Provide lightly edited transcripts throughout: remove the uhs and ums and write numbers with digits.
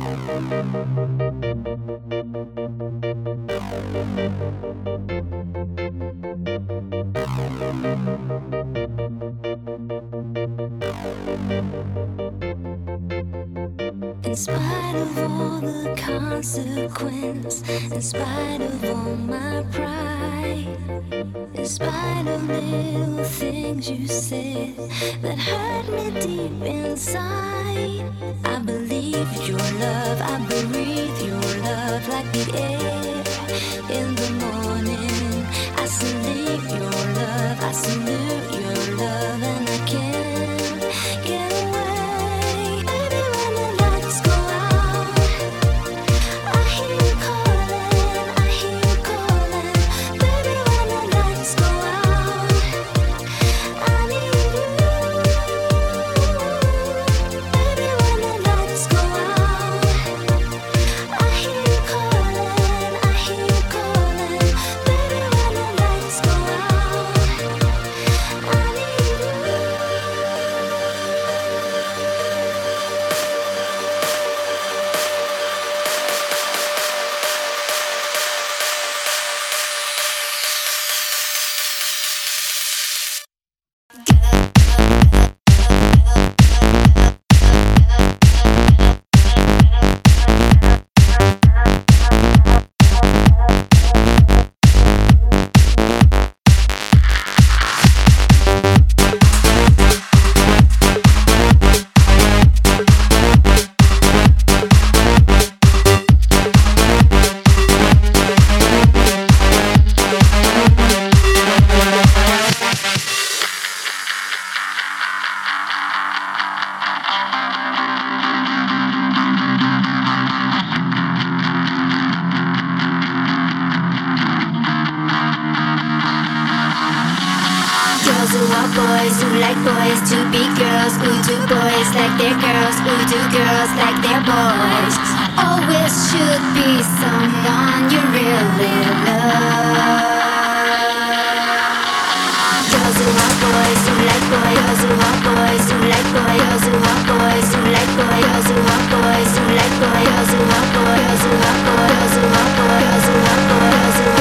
In spite of all the consequence, in spite of all my pride, in spite of little things you said that hurt me deep inside, I believe your love, I breathe your love like the air in the morning. I salute your love, I salute your love, and I can't get away. Baby, when the lights go out, I hear you calling, I hear you calling. Baby, when the lights go out, I need you. Baby, when the lights go out, I hear you calling, I hear you calling. Baby, when the lights go out, I need you. Girls who are boys, who like boys to be girls, who do boys like their girls, who do girls like their boys. Always should be someone you really love. Girls who are boys, who like boys, girls who are boys, who like boys, girls who are boys, who like boys, girls who are boys, who like boys, girls who are boys, girls who are boys, girls who are boys, girls who are boys, girls who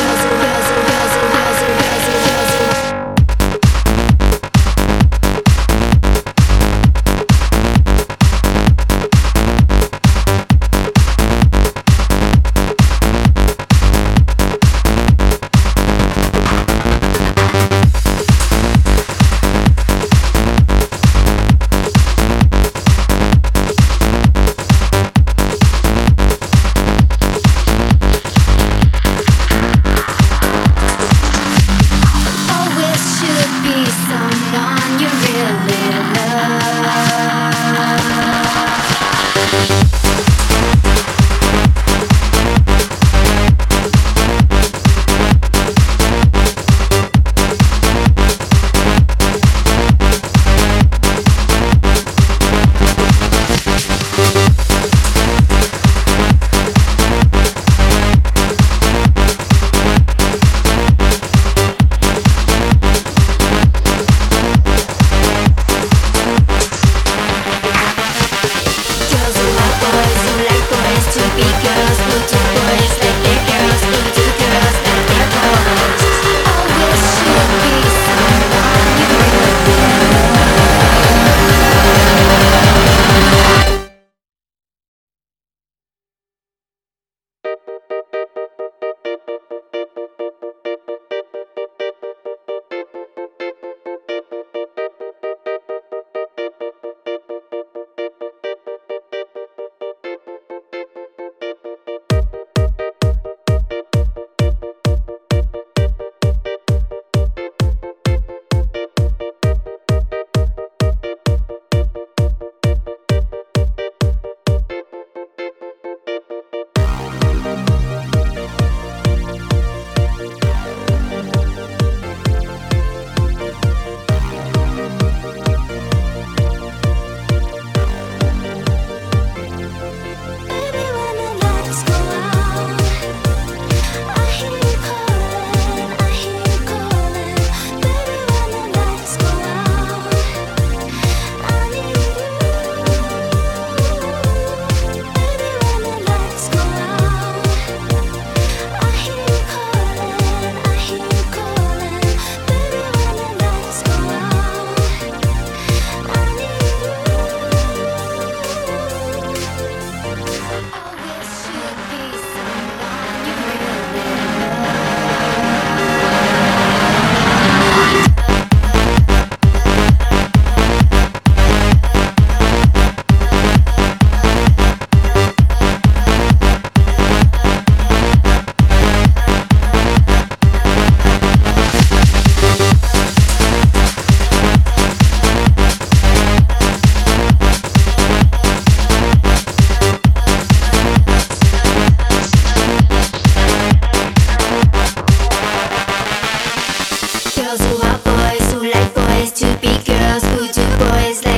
happy girls, voodoo boys like